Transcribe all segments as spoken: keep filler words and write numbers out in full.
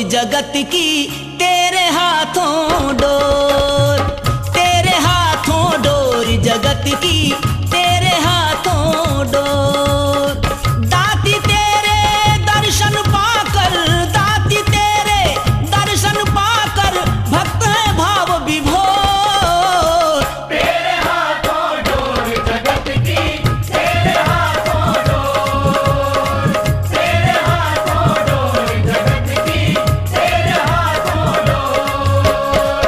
जगत की तेरे हाथों डोर, तेरे हाथों डोर जगत की तेरे हाथों डोर। दाती तेरे दर्शन पाकर, दाती तेरे दर्शन पाकर भक्त है भाव विभोर। तेरे हाथों डोर जगत की तेरे हाथों डोर, तेरे हाथों डोर जगत की तेरे हाथों डोर।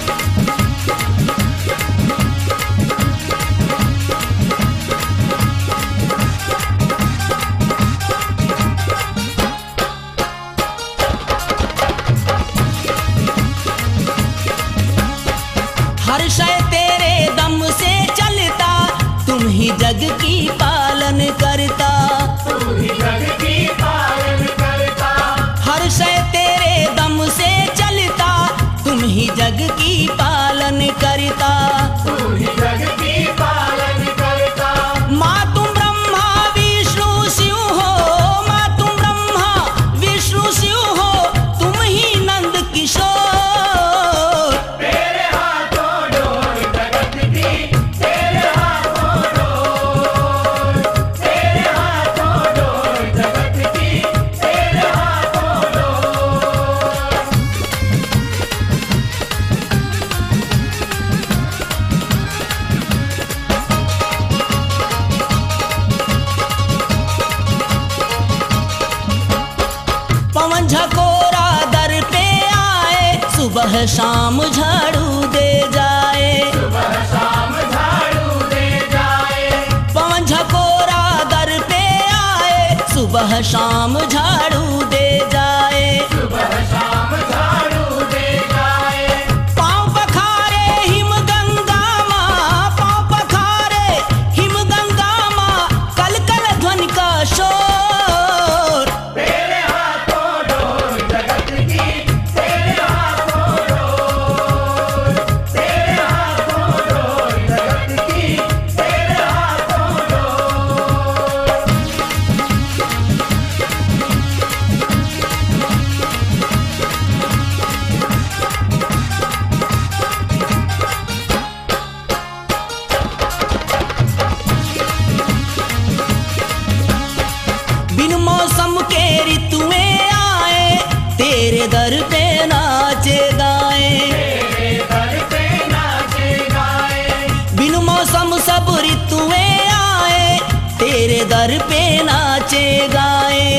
हर शय तेरे दम से चलता, तुम ही जग की पालन करता। तू ही जग की पालन करता, हर शय तेरे दम से चलता, तुम ही जग की पालन करता। तू ही जग की पालन करता। माँ तुम ब्रह्मा विष्णु शिव हो, माँ तुम ब्रह्मा विष्णु शिव हो, तुम ही नंद किशोर। तेरे हाथों डोर जगत की तेरे हाथों डोर, तेरे हाथों डोर जगत की तेरे हाथों डोर। पवन झकोरा दर पे आए, सुबह शाम झाड़ू दे जाए। सुबह शाम झाड़ू दे जाए, पवन झकोरा दर पे आए, सुबह शाम झाड़ू दे जाए। सुबह शाम झाड़ू दे जाए। पाँव पखारे हिम गंगा माँ, पाँव पखारे हिम गंगा माँ, कल कल ध्वनि का शोर। तेरे हाथों डोर जगत की तेरे हाथों डोर, तेरे हाथों डोर जगत की तेरे हाथों डोर। बिन मौसम के ऋतुएं आए, तेरे दर पे नाचे गाए। तेरे दर पे नाचे गाए, बिन मौसम सब ऋतुएं आए, तेरे दर पे नाचे गाए।